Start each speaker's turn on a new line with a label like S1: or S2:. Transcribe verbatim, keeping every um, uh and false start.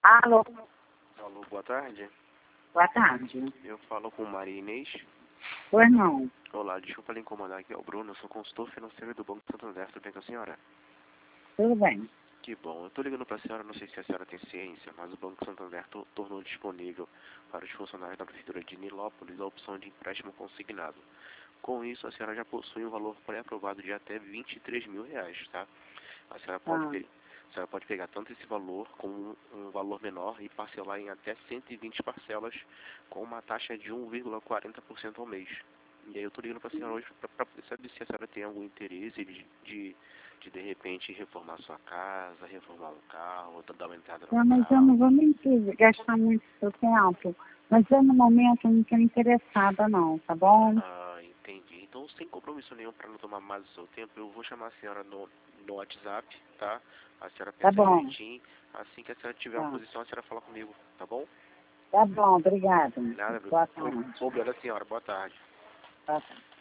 S1: Alô,
S2: Alô, boa tarde.
S1: boa tarde.
S2: Eu falo com Maria Inês.
S1: Pois não.
S2: Olá, desculpa lhe incomodar, aqui é o Bruno, eu sou consultor financeiro do Banco Santander, tudo bem com a senhora?
S1: Tudo bem.
S2: Que bom, eu estou ligando para a senhora, não sei se a senhora tem ciência, mas o Banco Santander to tornou disponível para os funcionários da Prefeitura de Nilópolis a opção de empréstimo consignado. Com isso, a senhora já possui um valor pré-aprovado de até vinte e três mil reais, tá? A senhora pode,
S1: Ah,
S2: pe a senhora pode pegar tanto esse valor como um, um valor menor e parcelar em até cento e vinte parcelas com uma taxa de um vírgula quarenta por cento ao mês. E aí eu tô ligando pra senhora hoje para poder saber se a senhora tem algum interesse de, de, de, de repente, reformar sua casa, reformar um carro, dar uma entrada no
S1: não, mas eu
S2: carro.
S1: não vou mentir, gastar muito seu tempo. Mas eu, no momento, não estou interessada, não, tá bom?
S2: Ah, entendi. Então, sem compromisso nenhum para não tomar mais o seu tempo, eu vou chamar a senhora no, no WhatsApp, tá? A senhora
S1: Tá
S2: pensa
S1: bom.
S2: direitinho. Assim que a senhora tiver uma
S1: Tá,
S2: posição, a senhora fala comigo, tá bom?
S1: tá bom, obrigada.
S2: Nada,
S1: Boa
S2: o-
S1: tarde.
S2: obrigado, senhora. Boa tarde.
S1: Boa tarde.